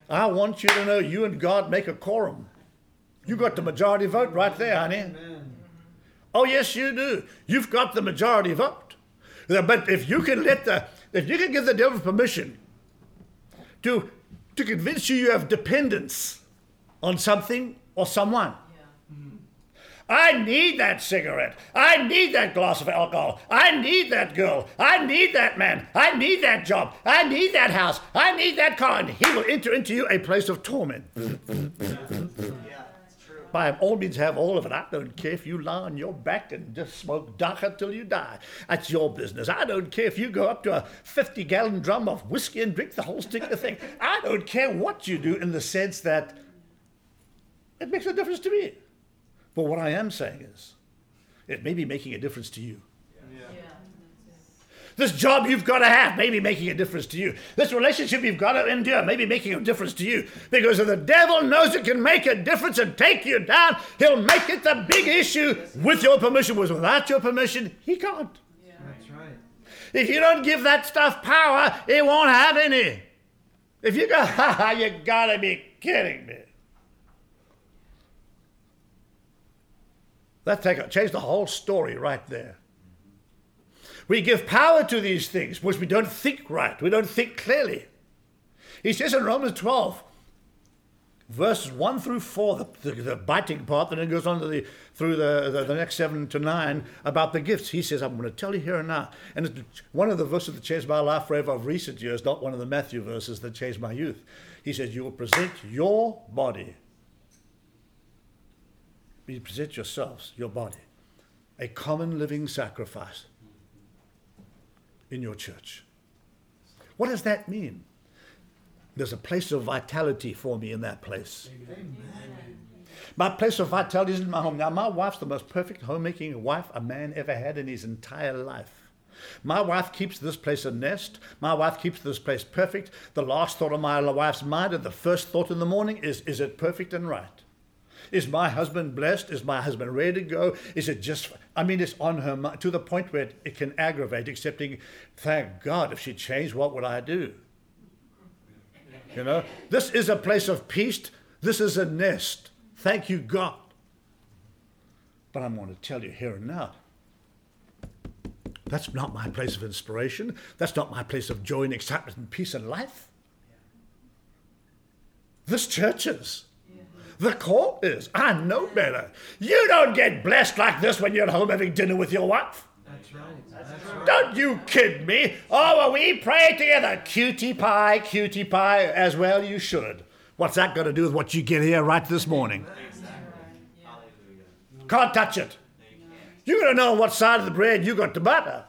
I want you to know you and God make a quorum. You got the majority vote right there, honey. Amen. Oh, yes, you do. You've got the majority vote. But if you can give the devil permission to convince you have dependence on something or someone. I need that cigarette. I need that glass of alcohol. I need that girl. I need that man. I need that job. I need that house. I need that car. And he will enter into you a place of torment. By all means, have all of it. I don't care if you lie on your back and just smoke daka till you die. That's your business. I don't care if you go up to a 50-gallon drum of whiskey and drink the whole stick of the thing. I don't care what you do in the sense that it makes no difference to me. But what I am saying is, it may be making a difference to you. This job you've got to have may be making a difference to you. This relationship you've got to endure may be making a difference to you. Because if the devil knows it can make a difference and take you down, he'll make it the big issue with your permission. Without your permission, he can't. Yeah. That's right. If you don't give that stuff power, it won't have any. If you go, you got to be kidding me. That change the whole story right there. We give power to these things, which we don't think right. We don't think clearly. He says in Romans 12, verses 1 through 4, the biting part, and then goes on to through the next 7 to 9 about the gifts. He says, I'm going to tell you here and now. And it's one of the verses that changed my life forever of recent years, not one of the Matthew verses that changed my youth. He says, you will present your body. You present yourselves, your body, a common living sacrifice in your church. What does that mean? There's a place of vitality for me in that place. Amen. My place of vitality is in my home. Now, my wife's the most perfect homemaking wife a man ever had in his entire life. My wife keeps this place a nest. My wife keeps this place perfect. The last thought on my wife's mind and the first thought in the morning is it perfect and right? Is my husband blessed? Is my husband ready to go? Is it just, it's on her mind to the point where it can aggravate, excepting, thank God, if she changed, what would I do? You know, this is a place of peace. This is a nest. Thank you, God. But I'm going to tell you here and now, that's not my place of inspiration. That's not my place of joy and excitement and peace and life. This church is. The call is, I know better. You don't get blessed like this when you're at home having dinner with your wife. That's right. That's right. Don't you kid me. Oh, well, we pray together. Cutie pie, as well you should. What's that got to do with what you get here right this morning? Exactly. Can't touch it. You're going to know on what side of the bread you got the butter.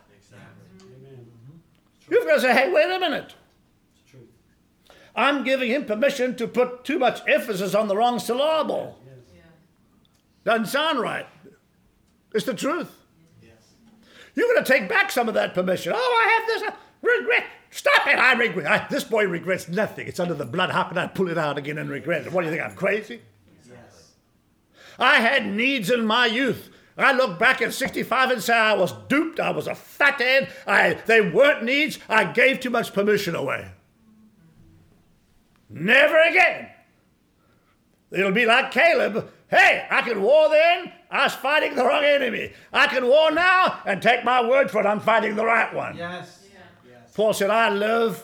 You've got to say, hey, wait a minute. I'm giving him permission to put too much emphasis on the wrong syllable. Yes. Doesn't sound right. It's the truth. Yes. You're going to take back some of that permission. Oh, I have this regret. Stop it. I regret. This boy regrets nothing. It's under the blood. How can I pull it out again and regret it? What do you think? I'm crazy? Yes. I had needs in my youth. I look back at 65 and say I was duped. I was a fathead. They weren't needs. I gave too much permission away. Never again. It'll be like Caleb. Hey, I can war then. I was fighting the wrong enemy. I can war now and take my word for it. I'm fighting the right one. Yes. Yes. Paul said, I love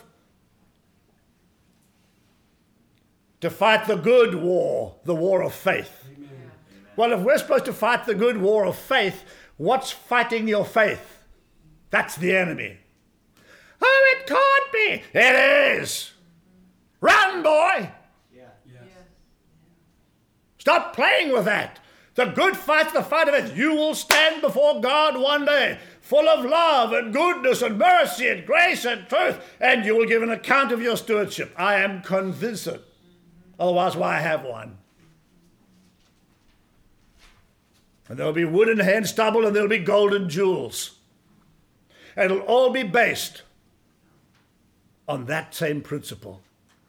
to fight the good war, the war of faith. Amen. Well, if we're supposed to fight the good war of faith, what's fighting your faith? That's the enemy. Oh, it can't be. It is. Run, boy. Yeah. Yes. Stop playing with that. The good fight's the fight of it. You will stand before God one day, full of love and goodness and mercy and grace and truth, and you will give an account of your stewardship. I am convinced. Otherwise, why have one? And there'll be wood and hay and stubble, and there'll be gold and jewels. And it'll all be based on that same principle.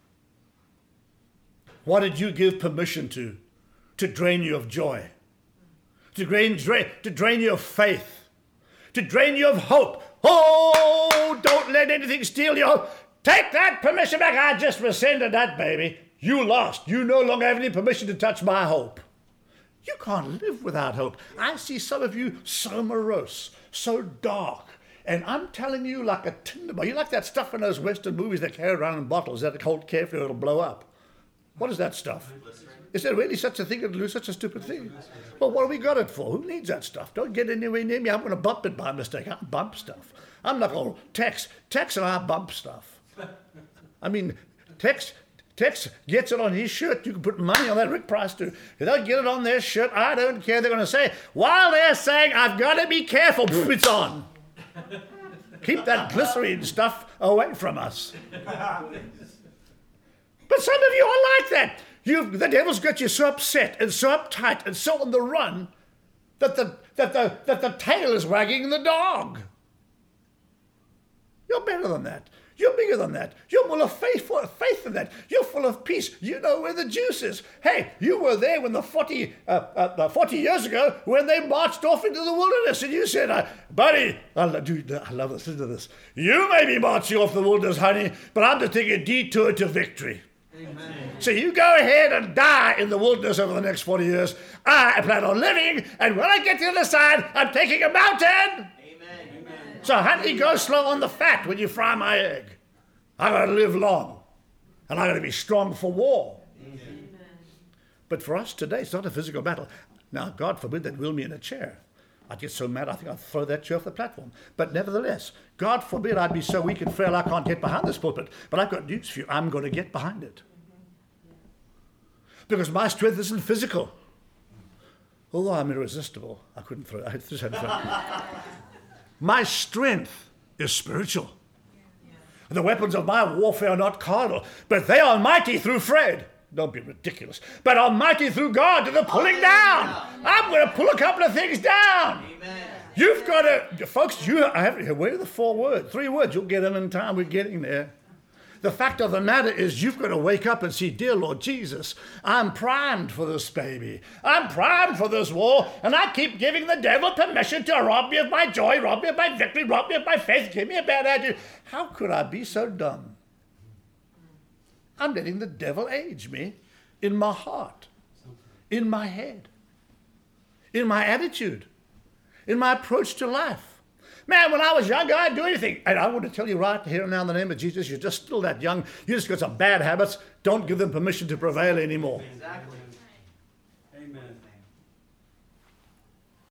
What did you give permission to drain you of joy? To drain you of faith? To drain you of hope? Oh, don't let anything steal your hope. Take that permission back. I just rescinded that, baby. You lost. You no longer have any permission to touch my hope. You can't live without hope. I see some of you so morose, so dark. And I'm telling you, like a tinderbox, you like that stuff in those Western movies that carry around in bottles that hold carefully, it'll blow up. What is that stuff? Is there really such a thing to do such a stupid thing? Well, what have we got it for? Who needs that stuff? Don't get anywhere near me. I'm going to bump it by mistake. I bump stuff. I'm not going to text and I bump stuff. I mean, text gets it on his shirt. You can put money on that. Rick Price too. If they'll get it on their shirt, I don't care. They're going to say, while they're saying, I've got to be careful, it's on. Keep that glycerine stuff away from us. But some of you are like that. The devil's got you so upset and so uptight and so on the run that the tail is wagging the dog. You're better than that. You're bigger than that. You're full of faith in that. You're full of peace. You know where the juice is. Hey, you were there when the 40 years ago when they marched off into the wilderness, and you said, buddy, I love this. Listen to this. You may be marching off the wilderness, honey, but I'm just taking a detour to victory. Amen. So you go ahead and die in the wilderness over the next 40 years. I plan on living, and when I get to the other side, I'm taking a mountain. So, honey, go slow on the fat when you fry my egg. I got to live long, and I got to be strong for war. Amen. But for us today, it's not a physical battle. Now, God forbid they'd wheel me in a chair. I'd get so mad, I think I'd throw that chair off the platform. But nevertheless, God forbid I'd be so weak and frail I can't get behind this pulpit. But I've got news for you. I'm going to get behind it. Because my strength isn't physical. Although I'm irresistible, I couldn't throw it. My strength is spiritual. The weapons of my warfare are not carnal, but they are mighty through Fred. Don't be ridiculous. But are mighty through God to the pulling down. I'm going to pull a couple of things down. Amen. You've got to, folks, where are the 4 words? 3 words. You'll get them in time. We're getting there. The fact of the matter is you've got to wake up and see, dear Lord Jesus, I'm primed for this baby. I'm primed for this war, and I keep giving the devil permission to rob me of my joy, rob me of my victory, rob me of my faith, give me a bad attitude. How could I be so dumb? I'm letting the devil age me in my heart, in my head, in my attitude, in my approach to life. Man, when I was younger, I'd do anything. And I want to tell you right here and now in the name of Jesus, you're just still that young. You just got some bad habits. Don't give them permission to prevail anymore. Exactly.